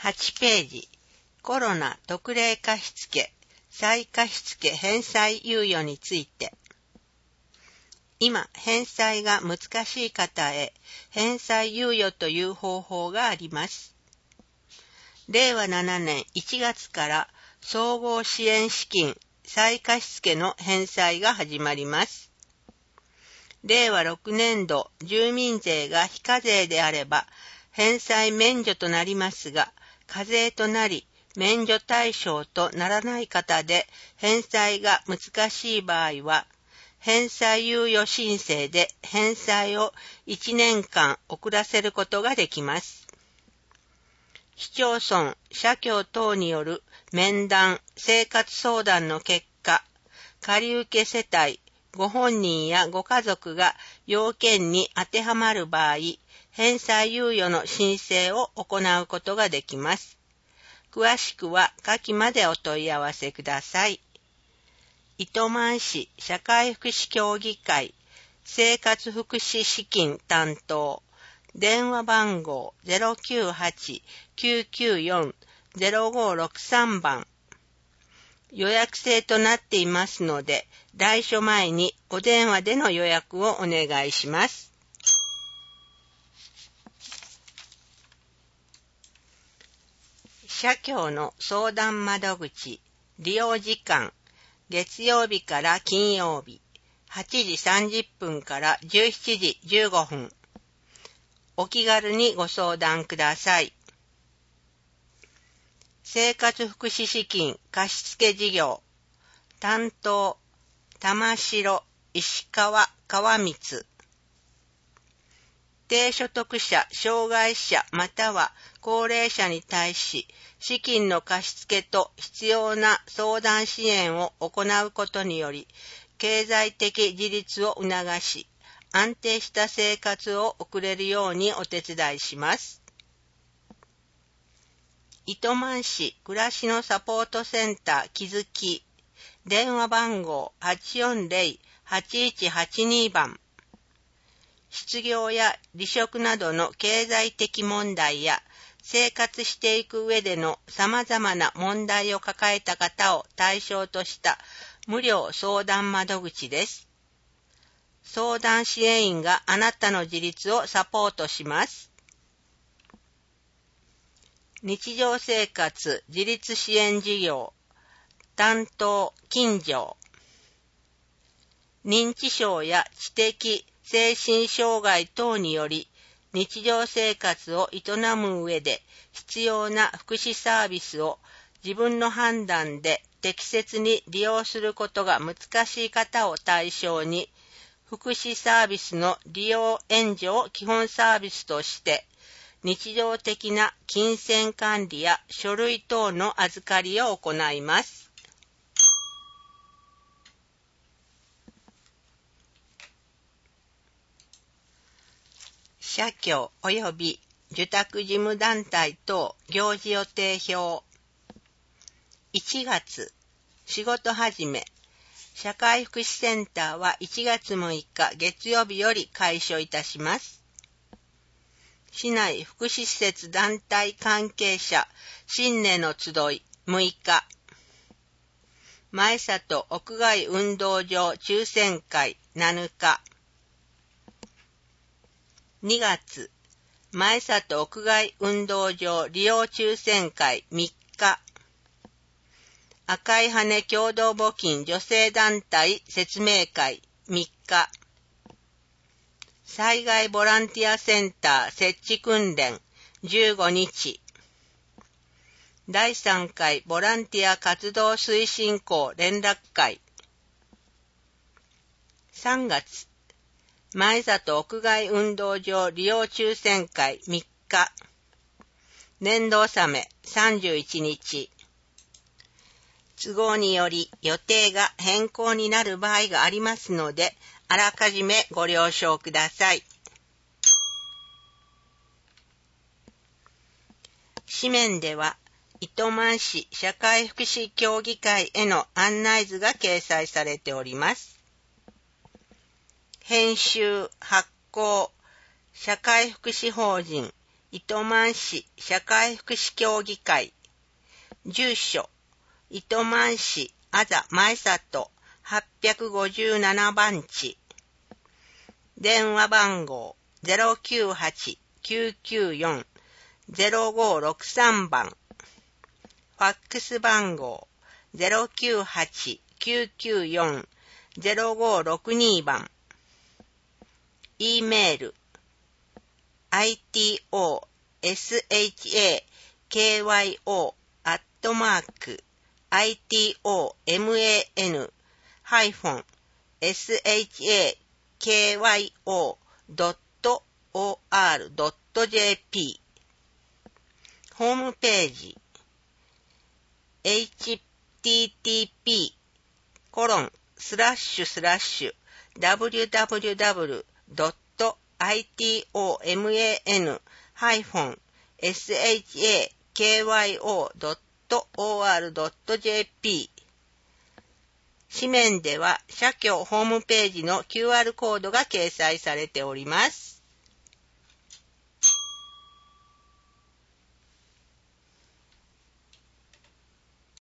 8ページ、コロナ特例貸付、再貸付返済猶予について。今、返済が難しい方へ、返済猶予という方法があります。令和7年1月から総合支援資金再貸付の返済が始まります。令和6年度住民税が非課税であれば返済免除となりますが、課税となり免除対象とならない方で返済が難しい場合は、返済猶予申請で返済を1年間遅らせることができます。市町村、社協等による面談、生活相談の結果、借受世帯、ご本人やご家族が要件に当てはまる場合、返済猶予の申請を行うことができます。詳しくは下記までお問い合わせください。糸満市社会福祉協議会生活福祉資金担当電話番号 098-994-0563 番予約制となっていますので、来所前にお電話での予約をお願いします。社協の相談窓口利用時間月曜日から金曜日8時30分から17時15分お気軽にご相談ください。生活福祉資金貸付事業担当玉城石川川光低所得者、障害者または高齢者に対し資金の貸付と必要な相談支援を行うことにより経済的自立を促し安定した生活を送れるようにお手伝いします。糸満市暮らしのサポートセンター気づき電話番号 840-8182 番失業や離職などの経済的問題や生活していく上での様々な問題を抱えた方を対象とした無料相談窓口です。相談支援員があなたの自立をサポートします。日常生活自立支援事業担当金城認知症や知的精神障害等により日常生活を営む上で必要な福祉サービスを自分の判断で適切に利用することが難しい方を対象に福祉サービスの利用援助を基本サービスとして日常的な金銭管理や書類等の預かりを行います。社協及び受託事務団体等行事予定表1月仕事始め社会福祉センターは1月6日月曜日より開所いたします。市内福祉施設団体関係者新年の集い6日前里屋外運動場抽選会7日2月前里屋外運動場利用抽選会3日赤い羽共同募金女性団体説明会3日災害ボランティアセンター設置訓練15日第3回ボランティア活動推進校連絡会3月前里屋外運動場利用抽選会3日年度納め31日都合により予定が変更になる場合がありますのであらかじめご了承ください。紙面では糸満市社会福祉協議会への案内図が掲載されております。編集発行社会福祉法人糸満市社会福祉協議会。住所、糸満市あざ前里857番地。電話番号 098-994-0563 番。ファックス番号 098-994-0562 番。E メール itoman-shakyo.or.jp。 ホームページ http://www.itoman-shakyo.or.jp。 紙面では社協ホームページの QR コードが掲載されております。